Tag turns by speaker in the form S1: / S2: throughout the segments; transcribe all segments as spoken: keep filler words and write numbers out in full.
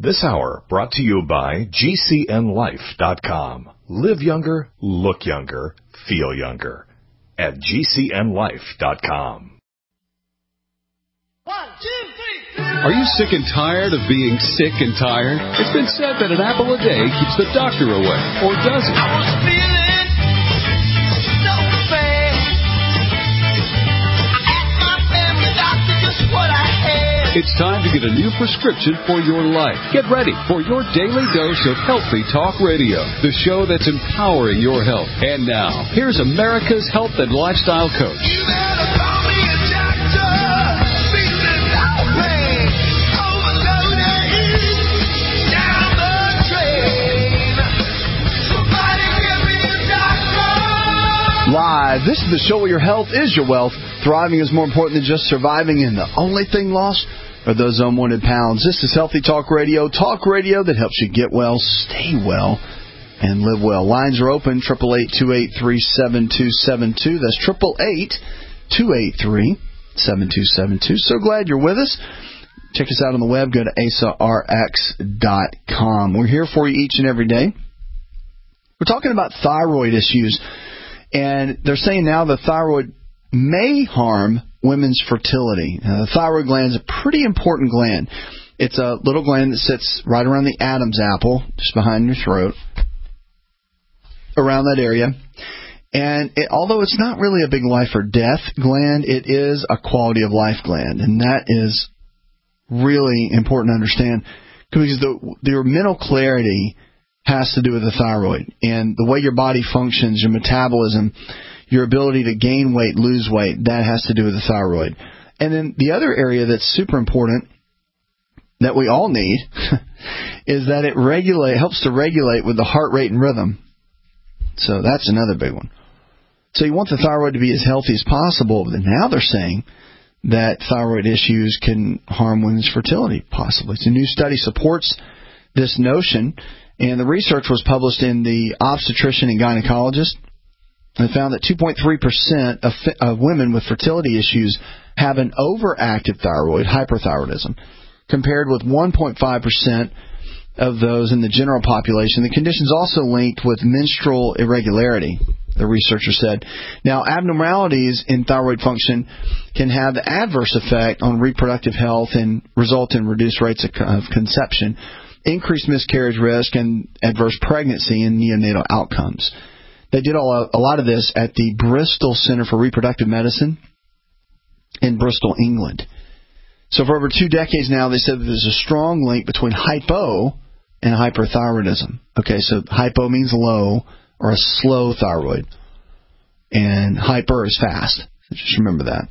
S1: This hour brought to you by G C N life dot com. Live younger, look younger, feel younger at G C N life dot com.
S2: One, two, three, four. Are you sick and tired of being sick and tired? It's been said that an apple a day keeps the doctor away, or does it? I was feeling so bad. I asked my family doctor just what I had. It's time to get a new prescription for your life. Get ready for your daily dose of Healthy Talk Radio, the show that's empowering your health. And now, here's America's health and lifestyle coach. You better call me a doctor. Feeling no pain. Overloaded. Down the drain. Somebody give me a doctor.
S3: Live. This is the show where your health is your wealth. Thriving is more important than just surviving, and the only thing lost are those unwanted pounds. This is Healthy Talk Radio, talk radio that helps you get well, stay well, and live well. Lines are open, eight eight eight, two eight three, seven two seven two. That's eight eight eight, two eight three, seven two seven two. So glad you're with us. Check us out on the web. Go to asa r x dot com. We're here for you each and every day. We're talking about thyroid issues, and they're saying now the thyroid may harm women's fertility. Uh, the thyroid gland is a pretty important gland. It's a little gland that sits right around the Adam's apple, just behind your throat, around that area. And it, although it's not really a big life or death gland, it is a quality of life gland. And that is really important to understand, because the, your mental clarity has to do with the thyroid. And the way your body functions, your metabolism, your ability to gain weight, lose weight, that has to do with the thyroid. And then the other area that's super important that we all need is that it regulate helps to regulate with the heart rate and rhythm. So that's another big one. So you want the thyroid to be as healthy as possible, but now they're saying that thyroid issues can harm women's fertility, possibly. So a new study supports this notion, and the research was published in the Obstetrician and Gynecologist. They found that two point three percent of, of women with fertility issues have an overactive thyroid, hyperthyroidism, compared with one point five percent of those in the general population. The condition is also linked with menstrual irregularity, the researcher said. Now, abnormalities in thyroid function can have an adverse effect on reproductive health and result in reduced rates of, of conception, increased miscarriage risk, and adverse pregnancy and neonatal outcomes. They did all, a lot of this at the Bristol Center for Reproductive Medicine in Bristol, England. So for over two decades now, they said that there's a strong link between hypo and hyperthyroidism. Okay, so hypo means low or a slow thyroid, and hyper is fast. So just remember that.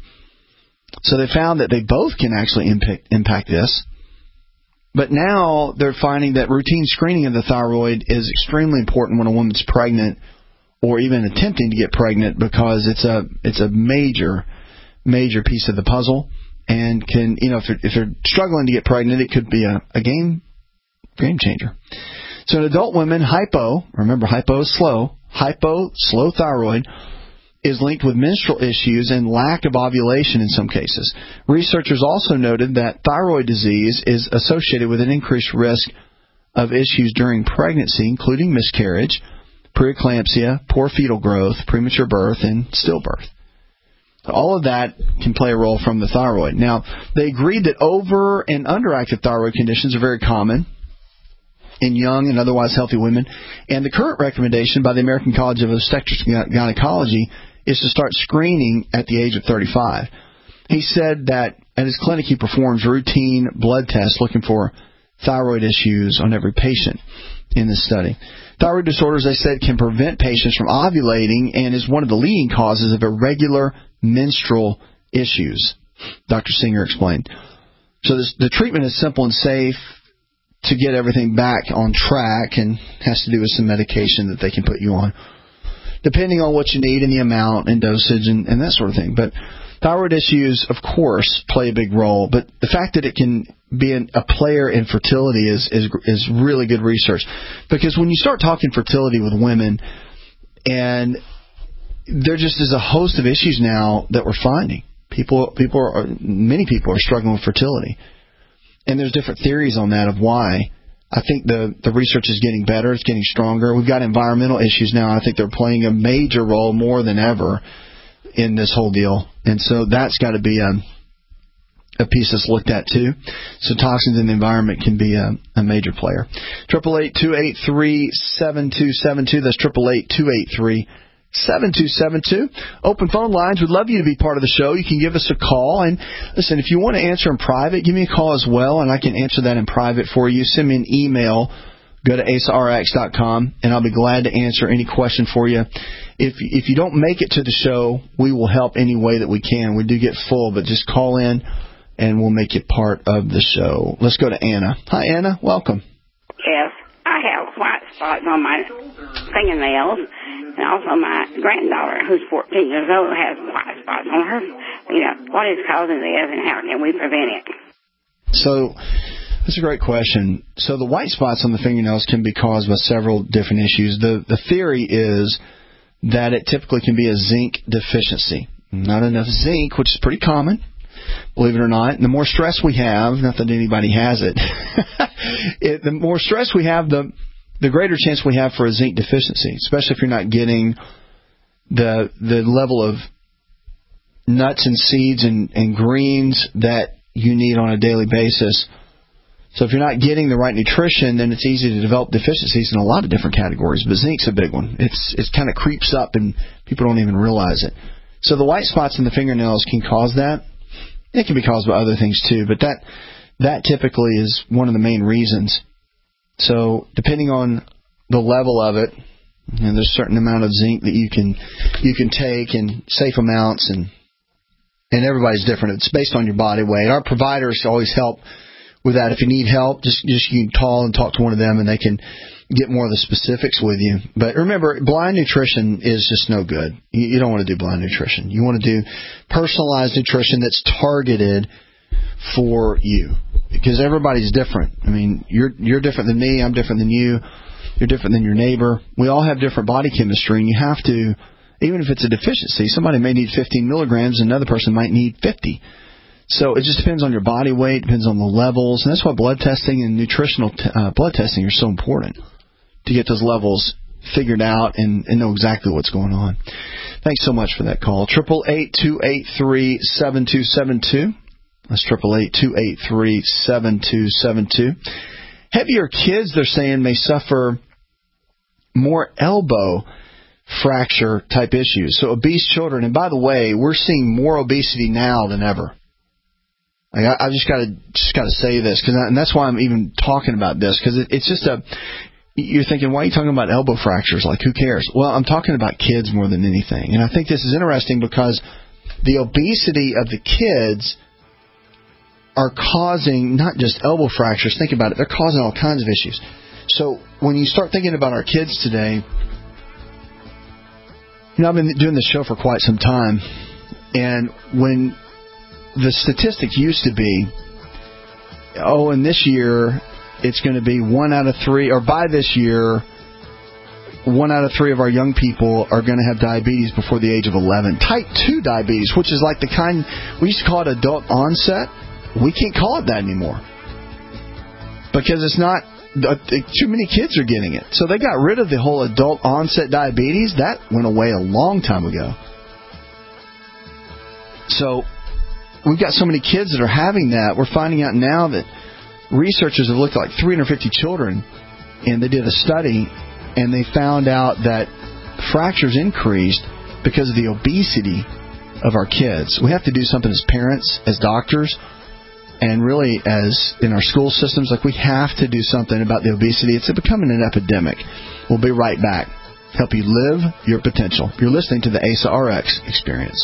S3: So they found that they both can actually impact, impact this. But now they're finding that routine screening of the thyroid is extremely important when a woman's pregnant or even attempting to get pregnant, because it's a it's a major, major piece of the puzzle, and can, you know, if they're, if they're struggling to get pregnant, it could be a, a game game changer. So in adult women, hypo, remember hypo is slow, hypo, slow thyroid, is linked with menstrual issues and lack of ovulation in some cases. Researchers also noted that thyroid disease is associated with an increased risk of issues during pregnancy, including miscarriage, preeclampsia, poor fetal growth, premature birth, and stillbirth. All of that can play a role from the thyroid. Now, they agreed that over and underactive thyroid conditions are very common in young and otherwise healthy women, and the current recommendation by the American College of Obstetrics and Gynecology is to start screening at the age of thirty-five. He said that at his clinic he performs routine blood tests looking for thyroid issues on every patient in this study. Thyroid disorders, they said, can prevent patients from ovulating and is one of the leading causes of irregular menstrual issues, Doctor Singer explained. So this, the treatment is simple and safe to get everything back on track, and has to do with some medication that they can put you on, depending on what you need and the amount and dosage and, and that sort of thing. But thyroid issues, of course, play a big role, but the fact that it can be an, a player in fertility is, is is really good research. Because when you start talking fertility with women, and there just is a host of issues now that we're finding. People, people are, many people are struggling with fertility. And there's different theories on that of why. I think the, the research is getting better. It's getting stronger. We've got environmental issues now. I think they're playing a major role more than ever in this whole deal. And so that's got to be a, a piece that's looked at too. So toxins in the environment can be a, a major player. triple eight two eight three seven two seven two. That's triple eight two eight three seven two seven two. Open phone lines. We'd love you to be part of the show. You can give us a call. And listen, if you want to answer in private, give me a call as well, and I can answer that in private for you. Send me an email. Go to asa r x dot com, and I'll be glad to answer any question for you. If if you don't make it to the show, we will help any way that we can. We do get full, but just call in, and we'll make you part of the show. Let's go to Anna. Hi, Anna. Welcome.
S4: Yes, I have white spots on my fingernails. And also my granddaughter, who's fourteen years old, has white spots on her. You know, what is causing this and how can we prevent it?
S3: So that's a great question. So the white spots on the fingernails can be caused by several different issues. The the theory is that it typically can be a zinc deficiency. Not enough zinc, which is pretty common, believe it or not. And the more stress we have, not that anybody has it, it the more stress we have, the the greater chance we have for a zinc deficiency, especially if you're not getting the the level of nuts and seeds and, and greens that you need on a daily basis. So if you're not getting the right nutrition, then it's easy to develop deficiencies in a lot of different categories. But zinc's a big one. It's it kind of creeps up and people don't even realize it. So the white spots in the fingernails can cause that. It can be caused by other things too, but that that typically is one of the main reasons. So depending on the level of it, you know, there's a certain amount of zinc that you can you can take in safe amounts, and and everybody's different. It's based on your body weight. Our providers always help with that. If you need help, just just you can call and talk to one of them, and they can get more of the specifics with you. But remember, blind nutrition is just no good. You, you don't want to do blind nutrition. You want to do personalized nutrition that's targeted for you, because everybody's different. I mean, you're you're different than me. I'm different than you. You're different than your neighbor. We all have different body chemistry, and you have to, even if it's a deficiency, somebody may need fifteen milligrams, and another person might need fifty. So it just depends on your body weight, depends on the levels, and that's why blood testing and nutritional t- uh, blood testing are so important, to get those levels figured out and, and know exactly what's going on. Thanks so much for that call. triple eight two eight three seven two seven two. That's triple eight two eight three seven two seven two. Heavier kids, they're saying, may suffer more elbow fracture type issues. So obese children, and by the way, we're seeing more obesity now than ever. Like I, I just got to just got to say this, cause I, and that's why I'm even talking about this, because it, it's just a. You're thinking, why are you talking about elbow fractures? Like, who cares? Well, I'm talking about kids more than anything, and I think this is interesting because the obesity of the kids are causing not just elbow fractures. Think about it; they're causing all kinds of issues. So when you start thinking about our kids today, you know, I've been doing this show for quite some time, and when the statistic used to be, oh, and this year it's going to be one out of three, or by this year, one out of three of our young people are going to have diabetes before the age of eleven. Type two diabetes, which is like the kind, we used to call it adult onset. We can't call it that anymore because it's not, too many kids are getting it. So they got rid of the whole adult onset diabetes. That went away a long time ago. So we've got so many kids that are having that. We're finding out now that researchers have looked at like three hundred fifty children, and they did a study, and they found out that fractures increased because of the obesity of our kids. We have to do something as parents, as doctors, and really as in our school systems. Like, we have to do something about the obesity. It's becoming an epidemic. We'll be right back. Help you live your potential. You're listening to the A S A R X Experience.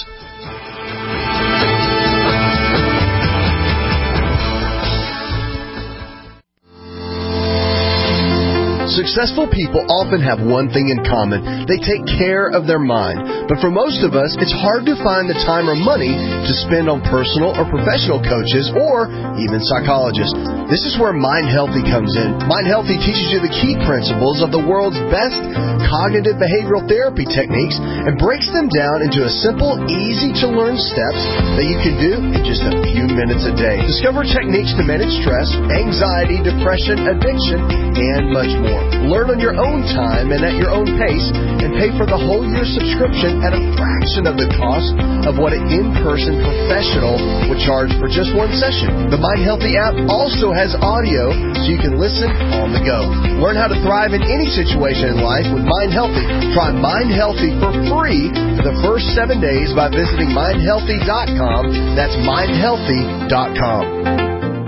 S5: Successful people often have one thing in common. They take care of their mind. But for most of us, it's hard to find the time or money to spend on personal or professional coaches or even psychologists. This is where Mind Healthy comes in. Mind Healthy teaches you the key principles of the world's best cognitive behavioral therapy techniques and breaks them down into a simple, easy-to-learn steps that you can do in just a few minutes a day. Discover techniques to manage stress, anxiety, depression, addiction, and much more. Learn on your own time and at your own pace, and pay for the whole year subscription at a fraction of the cost of what an in-person professional would charge for just one session. The Mind Healthy app also has audio so you can listen on the go. Learn how to thrive in any situation in life with Mind Healthy. Try Mind Healthy for free for the first seven days by visiting mind healthy dot com. That's mind healthy dot com.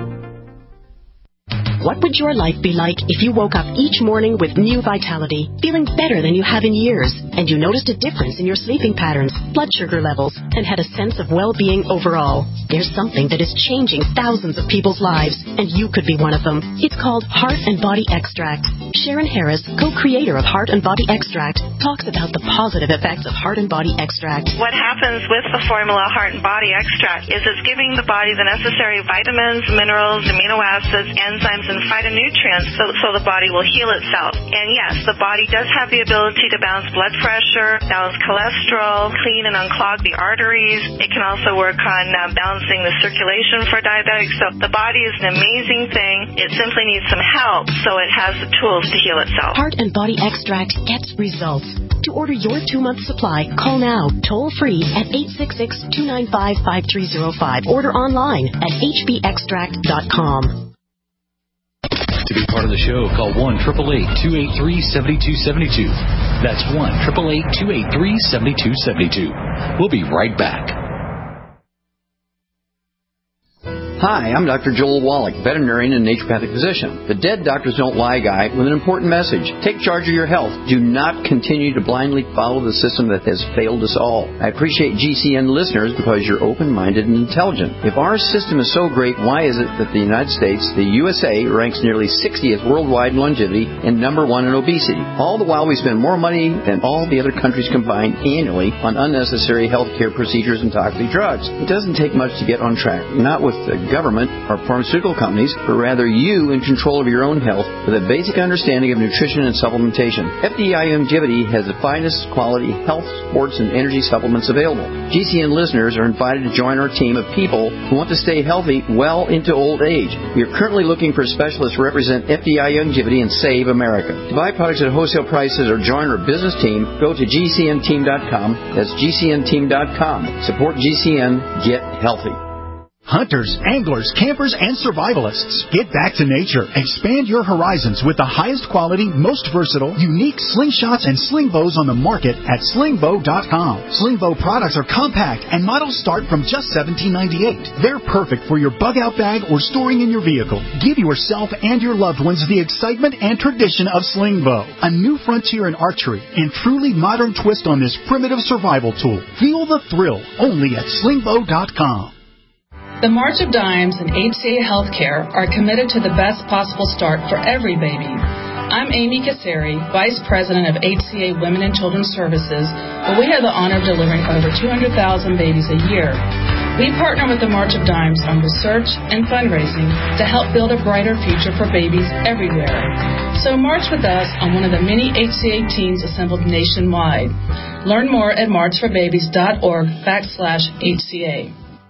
S6: What would your life be like if you woke up each morning with new vitality, feeling better than you have in years, and you noticed a difference in your sleeping patterns, blood sugar levels, and had a sense of well-being overall? There's something that is changing thousands of people's lives, and you could be one of them. It's called Heart and Body Extract. Sharon Harris, co-creator of Heart and Body Extract, talks about the positive effects of Heart and Body Extract.
S7: What happens with the formula Heart and Body Extract is it's giving the body the necessary vitamins, minerals, amino acids, enzymes, and phytonutrients so, so the body will heal itself. And yes, the body does have the ability to balance blood pressure, balance cholesterol, clean and unclog the arteries. It can also work on uh, balancing the circulation for diabetics. So the body is an amazing thing. It simply needs some help so it has the tools to heal itself.
S6: Heart and Body Extract gets results. To order your two-month supply, call now, toll-free at eight six six, two nine five, five three zero five. Order online at h b extract dot com.
S2: To be part of the show, call one eight eight eight, two eight three, seven two seven two. That's one eight eight eight, two eight three, seven two seven two. We'll be right back.
S8: Hi, I'm Doctor Joel Wallach, veterinarian and naturopathic physician. The Dead Doctors Don't Lie guy with an important message. Take charge of your health. Do not continue to blindly follow the system that has failed us all. I appreciate G C N listeners because you're open-minded and intelligent. If our system is so great, why is it that the United States, the U S A, ranks nearly sixtieth worldwide in longevity and number one in obesity? All the while we spend more money than all the other countries combined annually on unnecessary health care procedures and toxic drugs. It doesn't take much to get on track. Not with the government or pharmaceutical companies, but rather you in control of your own health with a basic understanding of nutrition and supplementation. F D I Longevity has the finest quality health, sports, and energy supplements available. G C N listeners are invited to join our team of people who want to stay healthy well into old age. We are currently looking for specialists to represent F D I Longevity and Save America. To buy products at wholesale prices or join our business team, go to G C N team dot com. That's G C N team dot com. Support G C N. Get healthy.
S9: Hunters, anglers, campers, and survivalists. Get back to nature. Expand your horizons with the highest quality, most versatile, unique slingshots and sling bows on the market at sling bow dot com. Sling bow products are compact and models start from just seventeen ninety-eight. They're perfect for your bug-out bag or storing in your vehicle. Give yourself and your loved ones the excitement and tradition of sling bow. A new frontier in archery and truly modern twist on this primitive survival tool. Feel the thrill only at sling bow dot com.
S10: The March of Dimes and H C A Healthcare are committed to the best possible start for every baby. I'm Amy Kasseri, Vice President of H C A Women and Children's Services, where we have the honor of delivering over two hundred thousand babies a year. We partner with the March of Dimes on research and fundraising to help build a brighter future for babies everywhere. So march with us on one of the many H C A teams assembled nationwide. Learn more at march for babies dot org backslash H C A.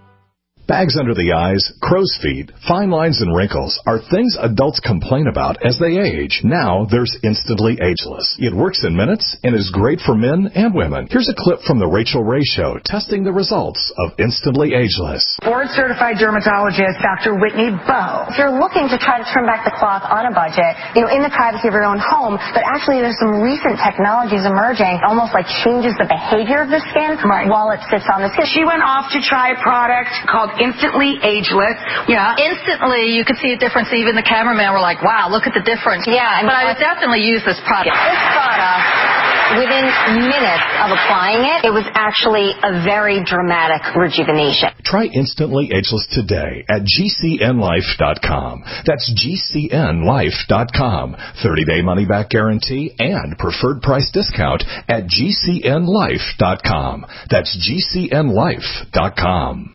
S1: Bags under the eyes, crow's feet, fine lines, and wrinkles are things adults complain about as they age. Now there's Instantly Ageless. It works in minutes and is great for men and women. Here's a clip from the Rachel Ray Show testing the results of Instantly Ageless.
S11: Board-certified dermatologist Doctor Whitney Bowe.
S12: If you're looking to try to trim back the cloth on a budget, you know, in the privacy of your own home, but actually there's some recent technologies emerging, almost like changes the behavior of the skin right. while it sits on the skin.
S11: She went off to try a product called Instantly Ageless. Yeah.
S12: Instantly, you could see a difference. Even the cameraman were like, wow, look at the difference. Yeah. But I would definitely use this product. This product within minutes of applying it, it was actually a very dramatic rejuvenation.
S1: Try Instantly Ageless today at G C N life dot com. That's G C N life dot com. thirty-day money-back guarantee and preferred price discount at G C N life dot com. That's G C N life dot com.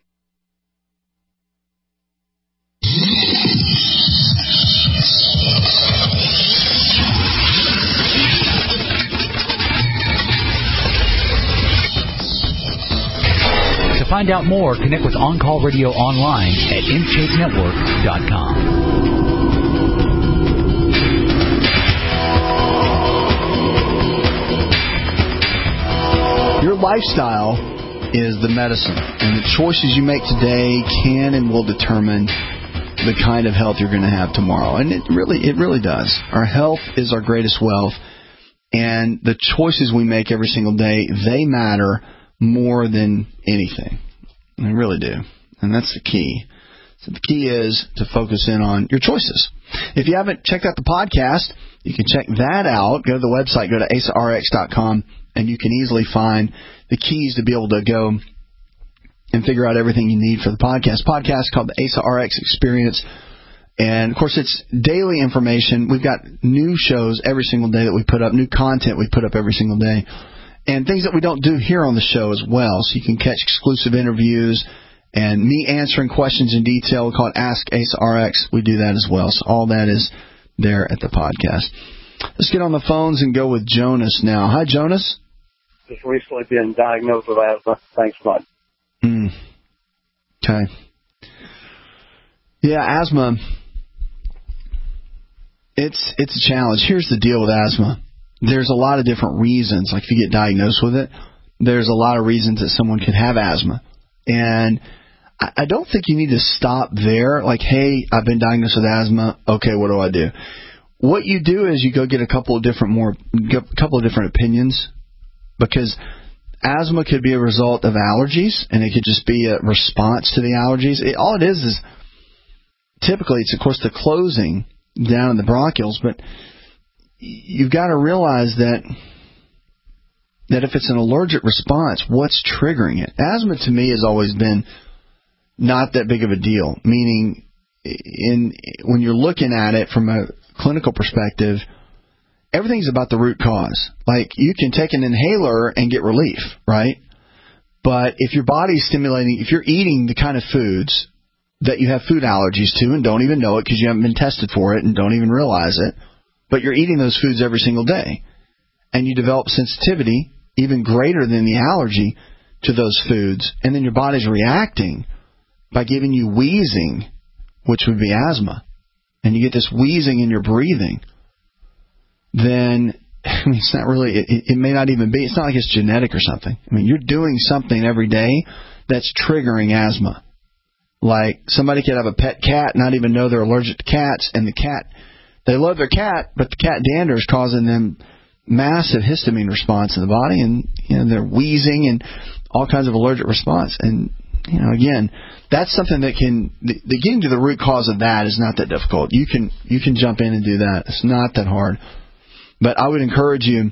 S13: To find out more, connect with On Call Radio online at M Shape Network dot com.
S3: Your lifestyle is the medicine, and the choices you make today can and will determine the kind of health you're going to have tomorrow. And it really, it really does. Our health is our greatest wealth, and the choices we make every single day, they matter more than anything. They really do. And that's the key. So the key is to focus in on your choices. If you haven't checked out the podcast, you can check that out. Go to the website, go to A S A R X dot com, and you can easily find the keys to be able to go and figure out everything you need for the podcast. Podcast called the A S A R X Experience. And, of course, it's daily information. We've got new shows every single day that we put up, new content we put up every single day, and things that we don't do here on the show as well. So you can catch exclusive interviews and me answering questions in detail. We call it Ask A S A R X. We do that as well. So all that is there at the podcast. Let's get on the phones and go with Jonas now. Hi, Jonas.
S14: Just recently been diagnosed with asthma. Thanks, bud.
S3: Mm. Okay. Yeah, asthma. It's it's a challenge. Here's the deal with asthma. There's a lot of different reasons. Like if you get diagnosed with it, there's a lot of reasons that someone could have asthma. And I, I don't think you need to stop there. Like, hey, I've been diagnosed with asthma. Okay, what do I do? What you do is you go get a couple of different more, a couple of different opinions, because asthma could be a result of allergies, and it could just be a response to the allergies. It, all it is is typically it's, of course, the closing down in the bronchioles, but you've got to realize that that if it's an allergic response, what's triggering it? Asthma to me has always been not that big of a deal, meaning in when you're looking at it from a clinical perspective, everything's about the root cause. Like, you can take an inhaler and get relief, right? But if your body's stimulating, if you're eating the kind of foods that you have food allergies to and don't even know it because you haven't been tested for it and don't even realize it, but you're eating those foods every single day, and you develop sensitivity even greater than the allergy to those foods, and then your body's reacting by giving you wheezing, which would be asthma, and you get this wheezing in your breathing, then I mean, it's not really, it, it may not even be, it's not like it's genetic or something. I mean, you're doing something every day that's triggering asthma. Like, somebody could have a pet cat, not even know they're allergic to cats, and the cat, they love their cat, but the cat dander is causing them massive histamine response in the body, and you know they're wheezing and all kinds of allergic response. And you know, again, that's something that can the, the getting to the root cause of that is not that difficult. You can you can jump in and do that. It's not that hard. But I would encourage you.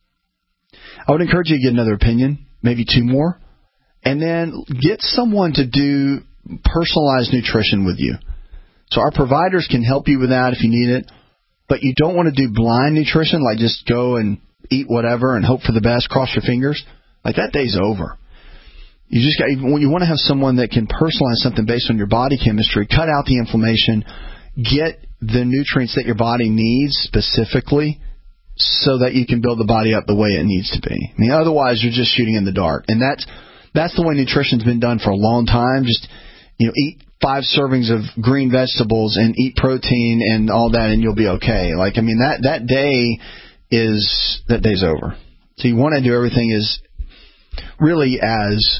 S3: I would encourage you to get another opinion, maybe two more, and then get someone to do personalized nutrition with you. So our providers can help you with that if you need it. But you don't want to do blind nutrition, like just go and eat whatever and hope for the best, cross your fingers. Like, that day's over. You just got, when you want to have someone that can personalize something based on your body chemistry, cut out the inflammation, get the nutrients that your body needs specifically so that you can build the body up the way it needs to be. I mean, otherwise you're just shooting in the dark. And that's, that's the way nutrition's been done for a long time. Just, you know, eat five servings of green vegetables and eat protein and all that, and you'll be okay. Like, I mean, that, that day is, that day's over. So you want to do everything as, really as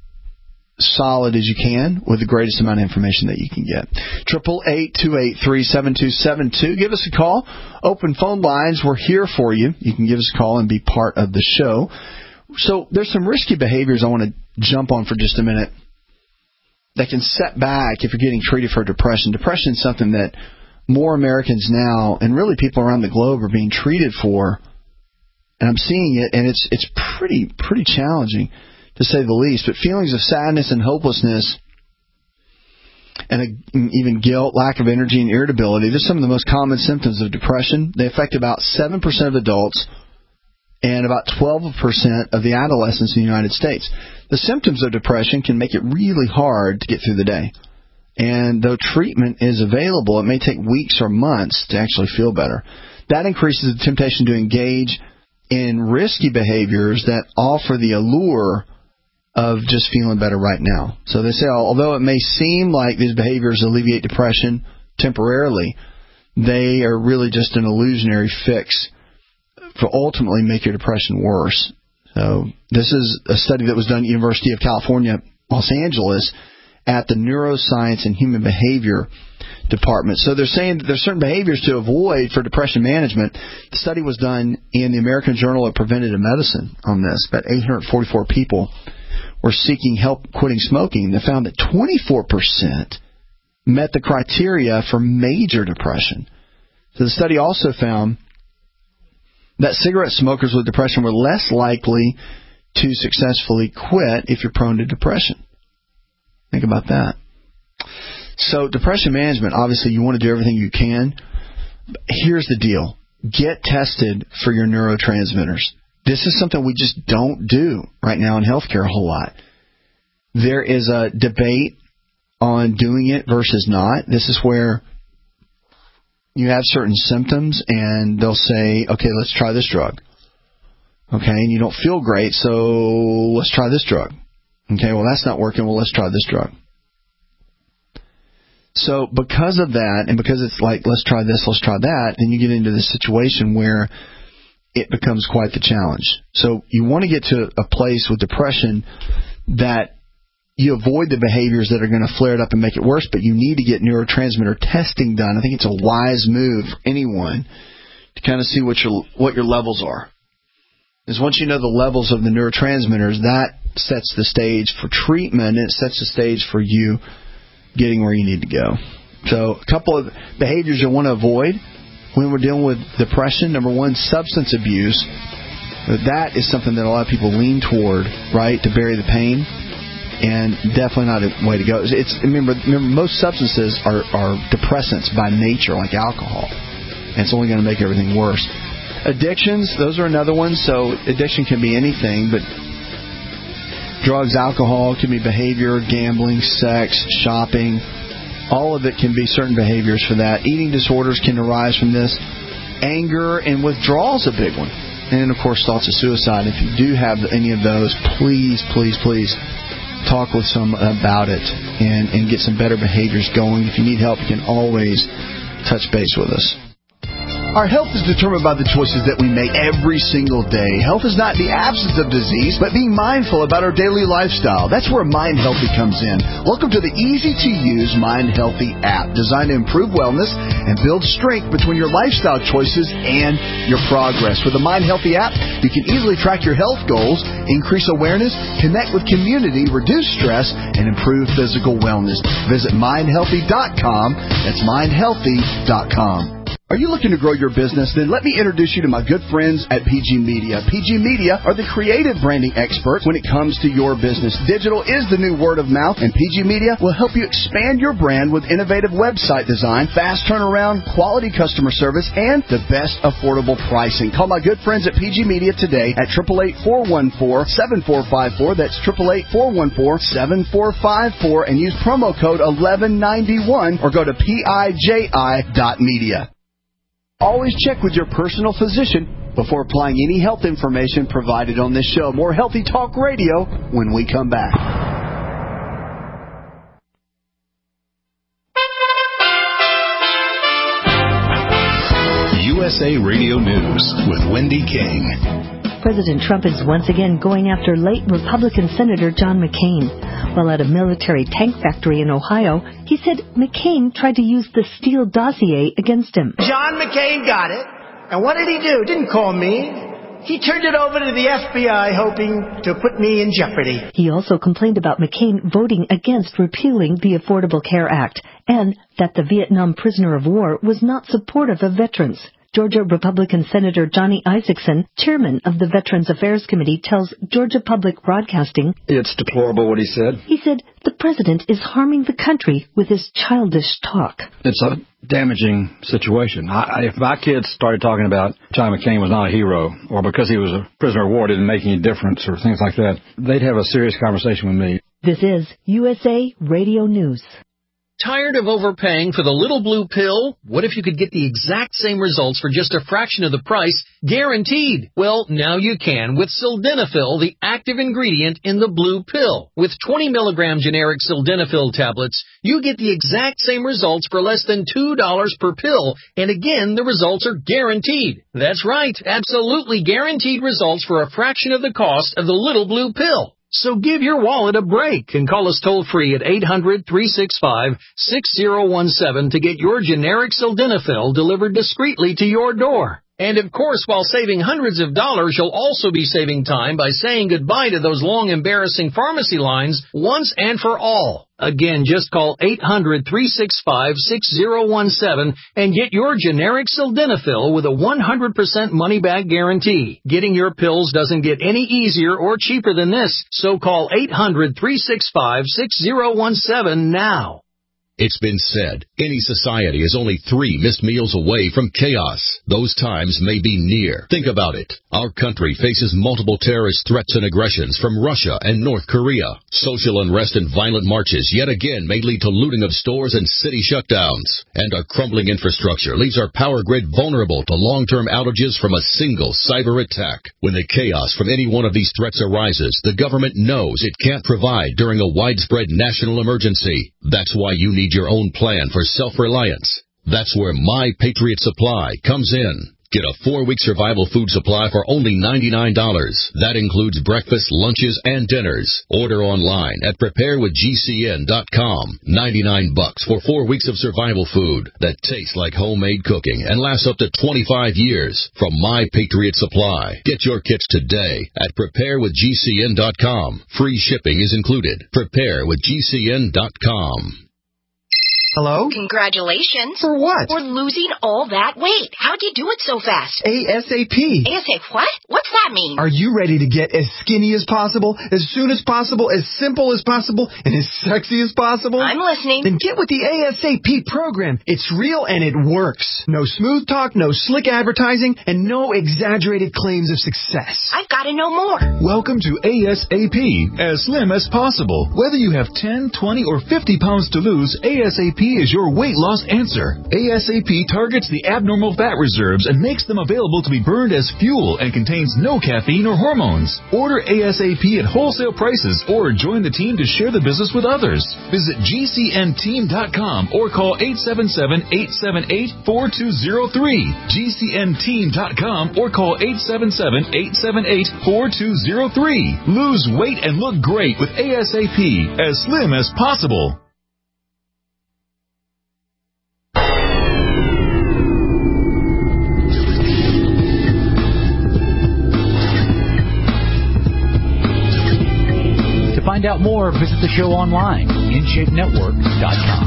S3: solid as you can with the greatest amount of information that you can get. Triple eight two eight three seven two seven two. Give us a call. Open phone lines. We're here for you. You can give us a call and be part of the show. So there's some risky behaviors I want to jump on for just a minute that can set back if you're getting treated for depression. Depression is something that more Americans now, and really people around the globe, are being treated for and I'm seeing it, and it's it's pretty pretty challenging, to say the least. But feelings of sadness and hopelessness, and a, even guilt, lack of energy, and irritability, they're some of the most common symptoms of depression. They affect about seven percent of adults and about twelve percent of the adolescents in the United States. The symptoms of depression can make it really hard to get through the day. And though treatment is available, it may take weeks or months to actually feel better. That increases the temptation to engage in risky behaviors that offer the allure of just feeling better right now. So they say, although it may seem like these behaviors alleviate depression temporarily, they are really just an illusionary fix to ultimately make your depression worse. So this is a study that was done at the University of California, Los Angeles, at the Neuroscience and Human Behavior Department. So they're saying that there's certain behaviors to avoid for depression management. The study was done in the American Journal of Preventive Medicine on this. About eight hundred forty-four people were seeking help quitting smoking. They found that twenty-four percent met the criteria for major depression. So the study also found that cigarette smokers with depression were less likely to successfully quit if you're prone to depression. Think about that. So depression management, obviously you want to do everything you can. Here's the deal. Get tested for your neurotransmitters. This is something we just don't do right now in healthcare a whole lot. There is a debate on doing it versus not. This is where you have certain symptoms and they'll say, okay, let's try this drug. Okay, and you don't feel great, so let's try this drug. Okay, well, that's not working. Well, let's try this drug. So because of that, and because it's like, let's try this, let's try that, then you get into this situation where it becomes quite the challenge. So you want to get to a place with depression that you avoid the behaviors that are going to flare it up and make it worse, but you need to get neurotransmitter testing done. I think it's a wise move for anyone to kind of see what your what your levels are. Because once you know the levels of the neurotransmitters, that sets the stage for treatment, and it sets the stage for you getting where you need to go. So a couple of behaviors you want to avoid when we're dealing with depression. Number one, substance abuse. That is something that a lot of people lean toward, right, to bury the pain, and definitely not a way to go. It's remember, remember most substances are, are depressants by nature, like alcohol, and it's only going to make everything worse. Addictions, those are another one. So addiction can be anything, but drugs, alcohol, can be behavior, gambling, sex, shopping. All of it can be certain behaviors for that. Eating disorders can arise from this. Anger and withdrawal is a big one. And, of course, thoughts of suicide. If you do have any of those, please, please, please talk with someone about it and, and get some better behaviors going. If you need help, you can always touch base with us.
S9: Our health is determined by the choices that we make every single day. Health is not the absence of disease, but being mindful about our daily lifestyle. That's where Mind Healthy comes in. Welcome to the easy-to-use Mind Healthy app, designed to improve wellness and build strength between your lifestyle choices and your progress. With the Mind Healthy app, you can easily track your health goals, increase awareness, connect with community, reduce stress, and improve physical wellness. Visit mind healthy dot com. That's mind healthy dot com. Are you looking to grow your business? Then let me introduce you to my good friends at P G Media. P G Media are the creative branding experts when it comes to your business. Digital is the new word of mouth, and P G Media will help you expand your brand with innovative website design, fast turnaround, quality customer service, and the best affordable pricing. Call my good friends at P G Media today at eight eight eight, four one four, seven four five four. That's eight eight eight, four one four, seven four five four, and use promo code eleven ninety-one or go to P I J I dot media. Always check with your personal physician before applying any health information provided on this show. More Healthy Talk Radio when we come back.
S1: U S A Radio News with Wendy King.
S15: President Trump is once again going after late Republican Senator John McCain. While at a military tank factory in Ohio, he said McCain tried to use the Steele dossier against him.
S16: John McCain got it, and what did he do? Didn't call me. He turned it over to the F B I, hoping to put me in jeopardy.
S15: He also complained about McCain voting against repealing the Affordable Care Act, and that the Vietnam prisoner of war was not supportive of veterans. Georgia Republican Senator Johnny Isakson, chairman of the Veterans Affairs Committee, tells Georgia Public Broadcasting,
S17: "It's deplorable what he said.
S15: He said, the president is harming the country with his childish talk.
S17: It's a damaging situation. I, if my kids started talking about John McCain was not a hero, or because he was a prisoner of war didn't make any difference, or things like that, they'd have a serious conversation with me."
S15: This is U S A Radio News.
S18: Tired of overpaying for the little blue pill? What if you could get the exact same results for just a fraction of the price, guaranteed? Well, now you can with Sildenafil, the active ingredient in the blue pill. With twenty milligram generic Sildenafil tablets, you get the exact same results for less than two dollars per pill, and again, the results are guaranteed. That's right, absolutely guaranteed results for a fraction of the cost of the little blue pill. So give your wallet a break and call us toll-free at eight hundred, three six five, six zero one seven to get your generic Sildenafil delivered discreetly to your door. And of course, while saving hundreds of dollars, you'll also be saving time by saying goodbye to those long, embarrassing pharmacy lines once and for all. Again, just call eight hundred, three six five, six zero one seven and get your generic Sildenafil with a one hundred percent money-back guarantee. Getting your pills doesn't get any easier or cheaper than this, so call eight hundred, three six five, six zero one seven now.
S19: It's been said, any society is only three missed meals away from chaos. Those times may be near. Think about it. Our country faces multiple terrorist threats and aggressions from Russia and North Korea. Social unrest and violent marches yet again may lead to looting of stores and city shutdowns. And our crumbling infrastructure leaves our power grid vulnerable to long-term outages from a single cyber attack. When the chaos from any one of these threats arises, the government knows it can't provide during a widespread national emergency. That's why you need your own plan for self-reliance. That's where My Patriot Supply comes in. Get a four-week survival food supply for only ninety-nine dollars. That includes breakfast, lunches, and dinners. Order online at prepare with G C N dot com. ninety-nine bucks for four weeks of survival food that tastes like homemade cooking and lasts up to twenty-five years from My Patriot Supply. Get your kits today at prepare with G C N dot com. Free shipping is included. prepare with G C N dot com.
S20: Hello?
S21: Congratulations.
S20: For what?
S21: For losing all that weight. How'd you do it so fast?
S20: ASAP.
S21: ASAP what? What's that mean?
S20: Are you ready to get as skinny as possible, as soon as possible, as simple as possible, and as sexy as possible?
S21: I'm listening.
S20: Then get with the ASAP program. It's real and it works. No smooth talk, no slick advertising, and no exaggerated claims of success.
S21: I've got to know more.
S22: Welcome to ASAP, as slim as possible. Whether you have ten, twenty, or fifty pounds to lose, ASAP is your weight loss answer. ASAP targets the abnormal fat reserves and makes them available to be burned as fuel and contains no caffeine or hormones. Order ASAP at wholesale prices or join the team to share the business with others. Visit G C N team dot com or call eight seven seven, eight seven eight, four two zero three. G C N team dot com or call eight seven seven, eight seven eight, four two zero three. Lose weight and look great with ASAP, as slim as possible.
S13: To find out more, visit the show online, in shape network dot com.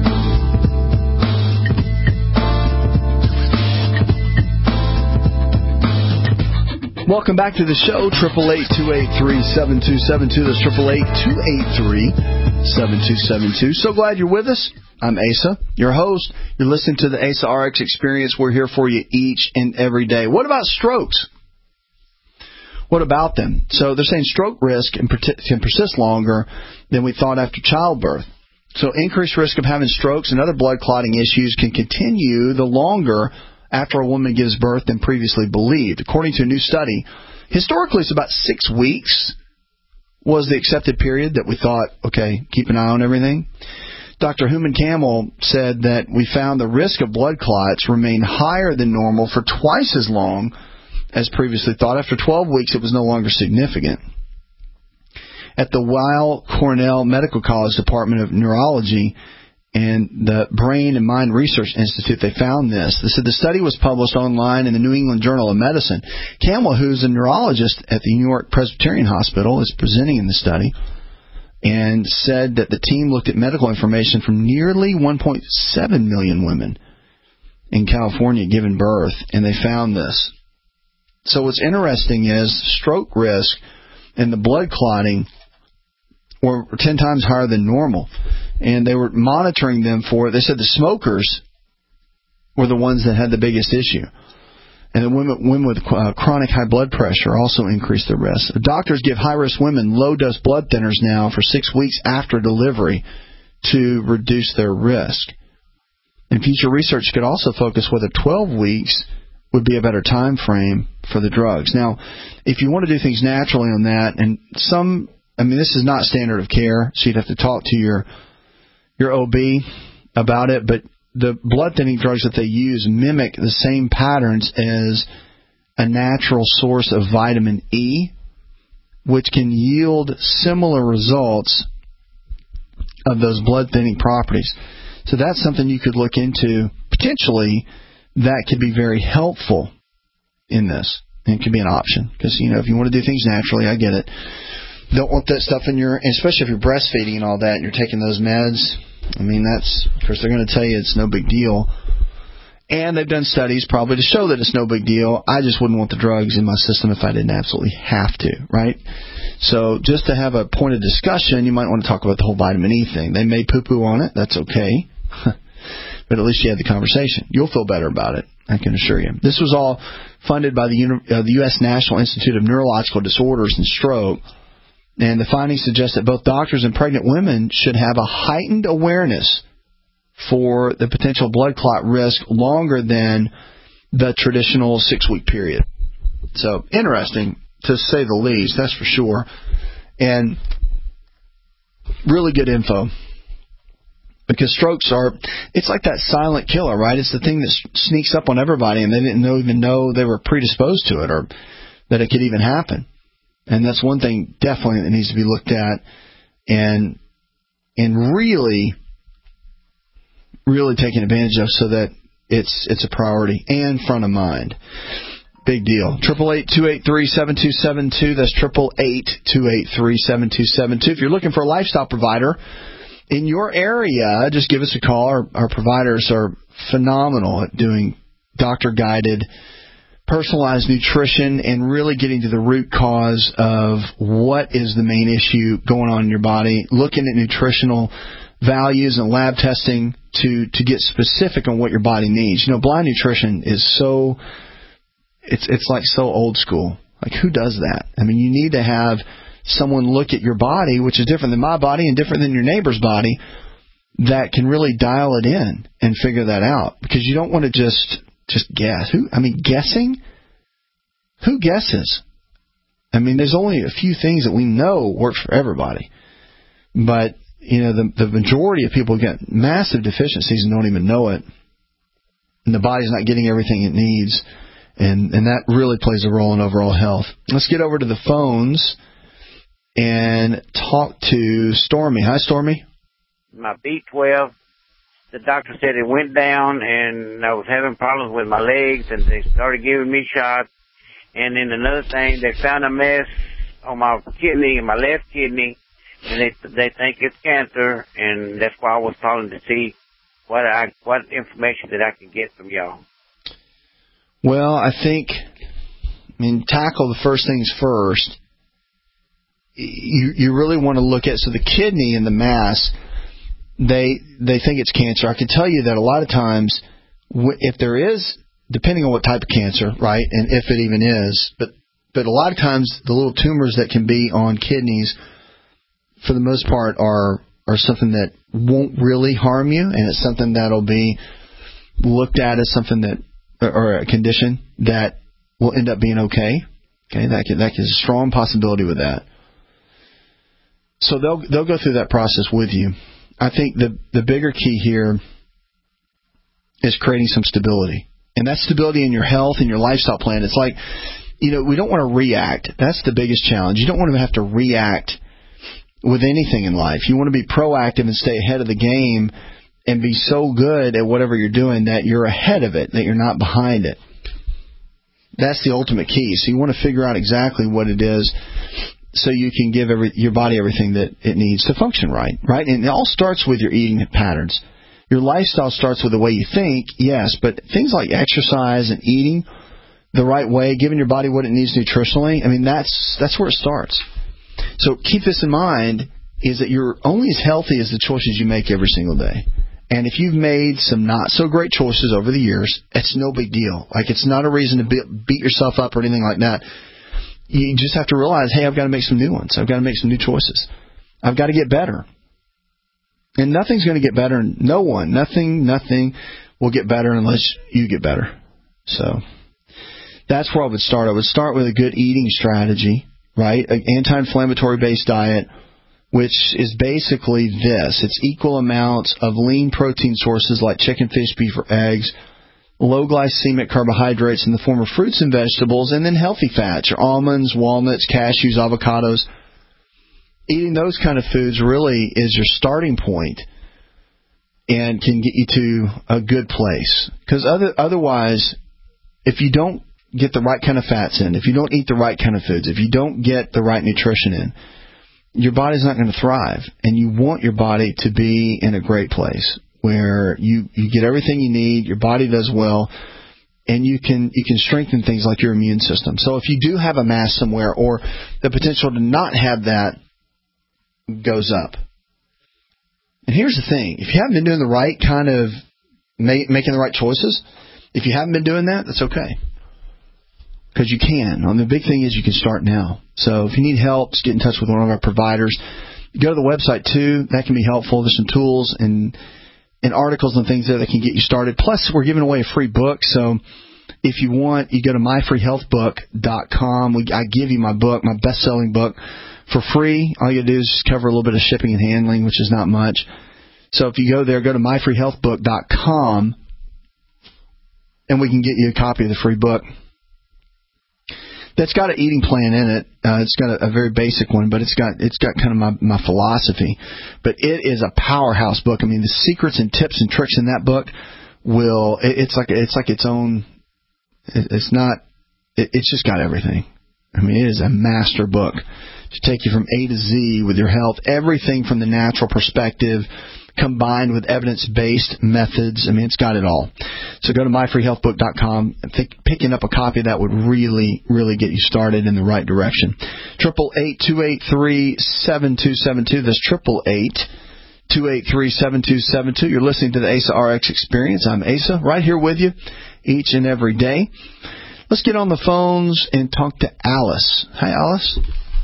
S3: Welcome back to the show, eight eight eight, two eight three, seven two seven two. That's eight eight eight, two eight three, seven two seven two. So glad you're with us. I'm Asa, your host. You're listening to the Asa R X Experience. We're here for you each and every day. What about strokes? What about them? So they're saying stroke risk can persist longer than we thought after childbirth. So increased risk of having strokes and other blood clotting issues can continue the longer after a woman gives birth than previously believed. According to a new study, historically it's about six weeks was the accepted period that we thought, okay, keep an eye on everything. Doctor Hooman Campbell said that we found the risk of blood clots remained higher than normal for twice as long as previously thought. After twelve weeks, it was no longer significant. At the Weill Cornell Medical College Department of Neurology and the Brain and Mind Research Institute, they found this. They said the study was published online in the New England Journal of Medicine. Campbell, who's a neurologist at the New York Presbyterian Hospital, is presenting in the study and said that the team looked at medical information from nearly one point seven million women in California giving birth, and they found this. So what's interesting is stroke risk and the blood clotting were ten times higher than normal. And they were monitoring them for it. They said the smokers were the ones that had the biggest issue. And the women, women with uh, chronic high blood pressure also increased their risk. Doctors give high-risk women low-dose blood thinners now for six weeks after delivery to reduce their risk. And future research could also focus whether twelve weeks would be a better time frame for the drugs. Now, if you want to do things naturally on that, and some, I mean, this is not standard of care, so you'd have to talk to your your O B about it, but the blood thinning drugs that they use mimic the same patterns as a natural source of vitamin E, which can yield similar results of those blood thinning properties. So that's something you could look into. Potentially, that could be very helpful in this. And it could be an option. Because, you know, if you want to do things naturally, I get it. Don't want that stuff in your, especially if you're breastfeeding and all that, and you're taking those meds. I mean, that's, of course, they're going to tell you it's no big deal. And they've done studies probably to show that it's no big deal. I just wouldn't want the drugs in my system if I didn't absolutely have to, right? So just to have a point of discussion, you might want to talk about the whole vitamin E thing. They may poo-poo on it. That's okay. But at least you had the conversation. You'll feel better about it, I can assure you. This was all funded by the, uh, the U S National Institute of Neurological Disorders and Stroke. And the findings suggest that both doctors and pregnant women should have a heightened awareness for the potential blood clot risk longer than the traditional six-week period. So, interesting, to say the least, that's for sure. And really good info. Because strokes are, it's like that silent killer, right? It's the thing that sneaks up on everybody and they didn't know, even know they were predisposed to it or that it could even happen. And that's one thing definitely that needs to be looked at and and really, really taken advantage of so that it's it's a priority and front of mind. Big deal. Triple eight two eight three seven two seven two. That's triple eight two eight three seven two seven two. If you're looking for a lifestyle provider in your area, just give us a call. Our, our providers are phenomenal at doing doctor-guided, personalized nutrition and really getting to the root cause of what is the main issue going on in your body, looking at nutritional values and lab testing to, to get specific on what your body needs. You know, blind nutrition is so, it's it's like so old school. Like, who does that? I mean, you need to have someone look at your body, which is different than my body and different than your neighbor's body, that can really dial it in and figure that out. Because you don't want to just just guess. Who? I mean, guessing? Who guesses? I mean, there's only a few things that we know work for everybody. But, you know, the, the majority of people get massive deficiencies and don't even know it. And the body's not getting everything it needs. And, and that really plays a role in overall health. Let's get over to the phones and talk to Stormy. Hi, Stormy.
S4: My B twelve, the doctor said it went down, and I was having problems with my legs, and they started giving me shots. And then another thing, they found a mass on my kidney, my left kidney, and they they think it's cancer, and that's why I was calling to see what I what information that I can get from y'all.
S3: Well, I think, I mean, tackle the first things first. You you really want to look at, so the kidney and the mass, they they think it's cancer. I can tell you that a lot of times, if there is, depending on what type of cancer, right, and if it even is, but but a lot of times the little tumors that can be on kidneys, for the most part, are are something that won't really harm you, and it's something that'll be looked at as something that, or a condition that will end up being okay. Okay, that can, that is a strong possibility with that. So they'll they'll go through that process with you. I think the the bigger key here is creating some stability. And that stability in your health and your lifestyle plan. It's like, you know, we don't want to react. That's the biggest challenge. You don't want to have to react with anything in life. You want to be proactive and stay ahead of the game and be so good at whatever you're doing that you're ahead of it, that you're not behind it. That's the ultimate key. So you want to figure out exactly what it is so you can give every, your body everything that it needs to function right, right? And it all starts with your eating patterns. Your lifestyle starts with the way you think, yes, but things like exercise and eating the right way, giving your body what it needs nutritionally, I mean, that's that's where it starts. So keep this in mind, is that you're only as healthy as the choices you make every single day. And if you've made some not so great choices over the years, it's no big deal. Like, it's not a reason to be, beat yourself up or anything like that. You just have to realize, hey, I've got to make some new ones. I've got to make some new choices. I've got to get better. And nothing's going to get better. No one, nothing, nothing will get better unless you get better. So that's where I would start. I would start with a good eating strategy, right? An anti-inflammatory based diet, which is basically this. It's equal amounts of lean protein sources like chicken, fish, beef, or eggs, low glycemic carbohydrates in the form of fruits and vegetables, and then healthy fats, your almonds, walnuts, cashews, avocados. Eating those kind of foods really is your starting point and can get you to a good place. Because other, otherwise, if you don't get the right kind of fats in, if you don't eat the right kind of foods, if you don't get the right nutrition in, your body's not going to thrive. And you want your body to be in a great place where you, you get everything you need, your body does well, and you can you can strengthen things like your immune system. So if you do have a mass somewhere, or the potential to not have that goes up. And here's the thing. If you haven't been doing the right kind of, ma- making the right choices, if you haven't been doing that, that's okay. Because you can. And the big thing is you can start now. So if you need help, just get in touch with one of our providers. Go to the website, too. That can be helpful. There's some tools and, and articles and things there that can get you started. Plus, we're giving away a free book. So if you want, you go to my free health book dot com. We, I give you my book, my best-selling book, for free. All you do is just cover a little bit of shipping and handling, which is not much. So if you go there, go to my free health book dot com, and we can get you a copy of the free book. That's got an eating plan in it. Uh, it's got a, a very basic one, but it's got it's got kind of my, my philosophy. But it is a powerhouse book. I mean, the secrets and tips and tricks in that book will it, it's like it's like its own. It, it's not. It, it's just got everything. I mean, it is a master book to take you from A to Z with your health, everything from the natural perspective, combined with evidence-based methods. I mean, it's got it all. So go to my free health book dot com. I think picking up a copy of that would really, really get you started in the right direction. eight eight eight, two eight three, seven two seven two. That's eight eight eight, two eight three, seven two seven two. You're listening to the Asa R X Experience. I'm Asa, right here with you each and every day. Let's get on the phones and talk to Alice. Hi, Alice.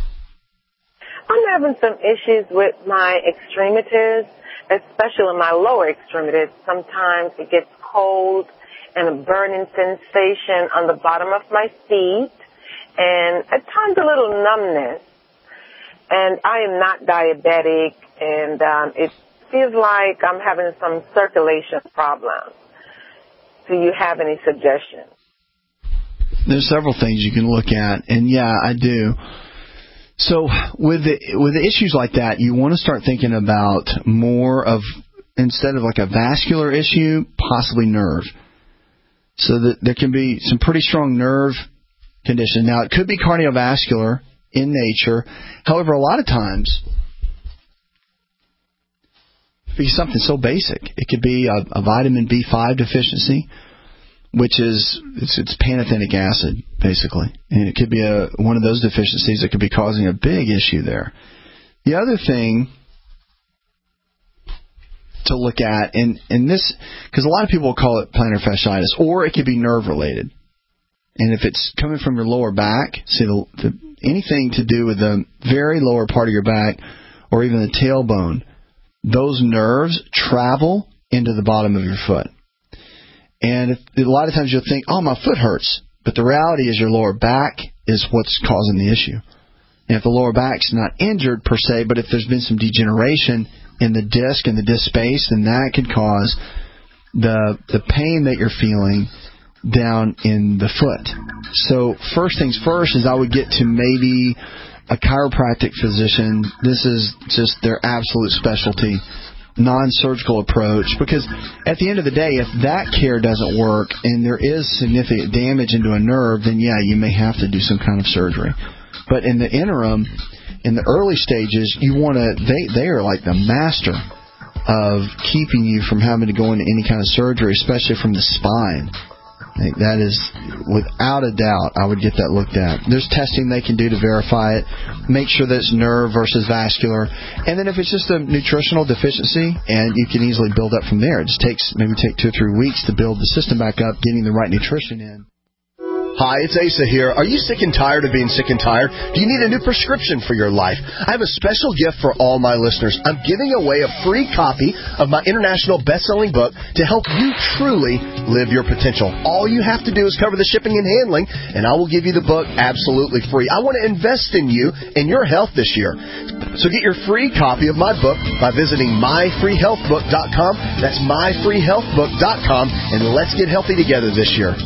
S5: I'm having some issues with my extremities, especially my lower extremities. Sometimes it gets cold and a burning sensation on the bottom of my feet, and at times a little numbness. And I am not diabetic, and um, it feels like I'm having some circulation problems. Do you have any suggestions?
S3: There's several things you can look at, and yeah, I do. So with the, with the issues like that, you want to start thinking about more of, instead of like a vascular issue, possibly nerve. So that there can be some pretty strong nerve condition. Now, it could be cardiovascular in nature. However, a lot of times, it could be something so basic. It could be a, a vitamin B five deficiency, which is it's, it's pantothenic acid, basically. And it could be a one of those deficiencies that could be causing a big issue there. The other thing to look at, and, and this, because a lot of people will call it plantar fasciitis, or it could be nerve-related. And if it's coming from your lower back, see, the, the, anything to do with the very lower part of your back, or even the tailbone, those nerves travel into the bottom of your foot. And if, a lot of times you'll think, oh, my foot hurts. But the reality is your lower back is what's causing the issue. And if the lower back's not injured per se, but if there's been some degeneration in the disc and the disc space, then that can cause the the pain that you're feeling down in the foot. So first things first is I would get to maybe a chiropractic physician. This is just their absolute specialty. Non-surgical approach, because at the end of the day, if that care doesn't work and there is significant damage into a nerve, then yeah, you may have to do some kind of surgery. But in the interim, in the early stages, you want to, they, they are like the master of keeping you from having to go into any kind of surgery, especially from the spine. I think that is, without a doubt, I would get that looked at. There's testing they can do to verify it, make sure that it's nerve versus vascular, and then if it's just a nutritional deficiency, and you can easily build up from there. It just takes, maybe take two or three weeks to build the system back up, getting the right nutrition in.
S6: Hi, it's Asa here. Are you sick and tired of being sick and tired? Do you need a new prescription for your life? I have a special gift for all my listeners. I'm giving away a free copy of my international best-selling book to help you truly live your potential. All you have to do is cover the shipping and handling, and I will give you the book absolutely free. I want to invest in you and your health this year. So get your free copy of my book by visiting my free health book dot com. That's my free health book dot com, and let's get healthy together this year.